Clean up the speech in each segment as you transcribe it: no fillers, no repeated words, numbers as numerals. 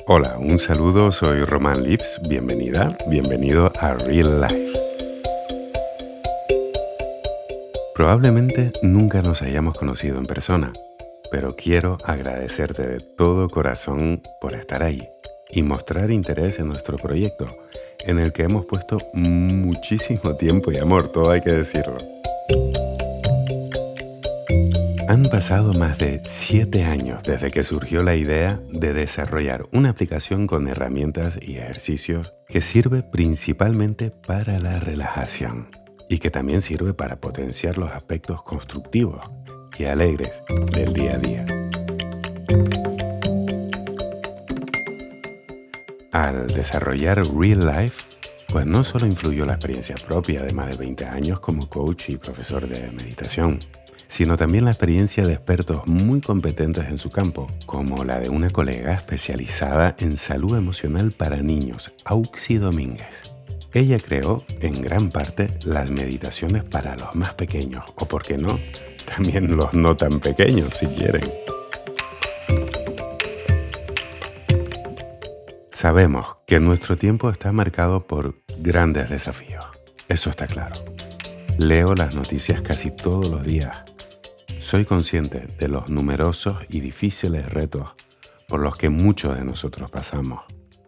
Hola, un saludo, soy Román Lips, bienvenida, bienvenido a Real Life. Probablemente nunca nos hayamos conocido en persona, pero quiero agradecerte de todo corazón por estar ahí y mostrar interés en nuestro proyecto, en el que hemos puesto muchísimo tiempo y amor, todo hay que decirlo. Han pasado más de 7 años desde que surgió la idea de desarrollar una aplicación con herramientas y ejercicios que sirve principalmente para la relajación y que también sirve para potenciar los aspectos constructivos y alegres del día a día. Al desarrollar Real Life, pues no solo influyó la experiencia propia de más de 20 años como coach y profesor de meditación, sino también la experiencia de expertos muy competentes en su campo, como la de una colega especializada en salud emocional para niños, Auxi Domínguez. Ella creó, en gran parte, las meditaciones para los más pequeños, o por qué no, también los no tan pequeños, si quieren. Sabemos que nuestro tiempo está marcado por grandes desafíos, eso está claro. Leo las noticias casi todos los días. Soy consciente de los numerosos y difíciles retos por los que muchos de nosotros pasamos.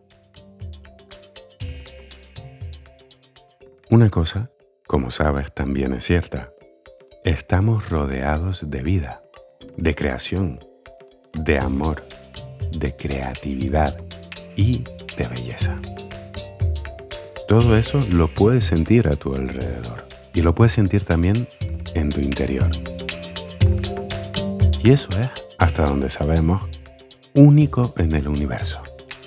Una cosa, como sabes, también es cierta. Estamos rodeados de vida, de creación, de amor, de creatividad y de belleza. Todo eso lo puedes sentir a tu alrededor y lo puedes sentir también en tu interior. Y eso es, hasta donde sabemos, único en el universo.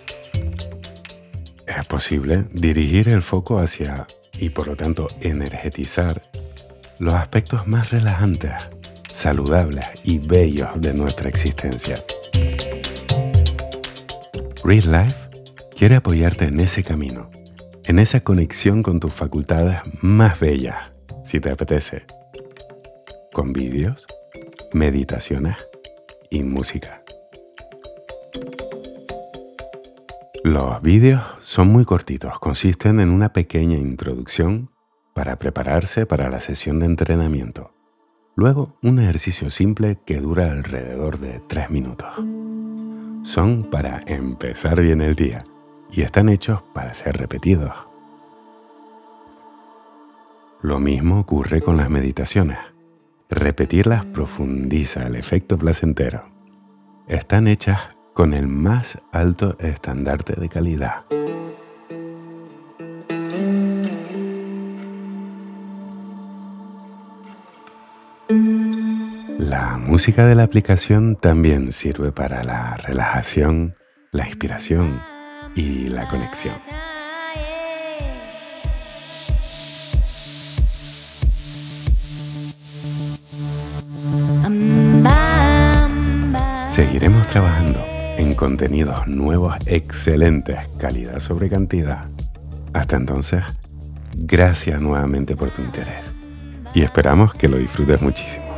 Es posible dirigir el foco hacia, y por lo tanto energetizar, los aspectos más relajantes, saludables y bellos de nuestra existencia. Real Life quiere apoyarte en ese camino, en esa conexión con tus facultades más bellas, si te apetece, con vídeos, meditaciones y música. Los vídeos son muy cortitos, consisten en una pequeña introducción para prepararse para la sesión de entrenamiento. Luego, un ejercicio simple que dura alrededor de 3 minutos. Son para empezar bien el día y están hechos para ser repetidos. Lo mismo ocurre con las meditaciones. Repetirlas profundiza el efecto placentero. Están hechas con el más alto estandarte de calidad. La música de la aplicación también sirve para la relajación, la inspiración y la conexión. Seguiremos trabajando en contenidos nuevos excelentes, calidad sobre cantidad. Hasta entonces, gracias nuevamente por tu interés y esperamos que lo disfrutes muchísimo.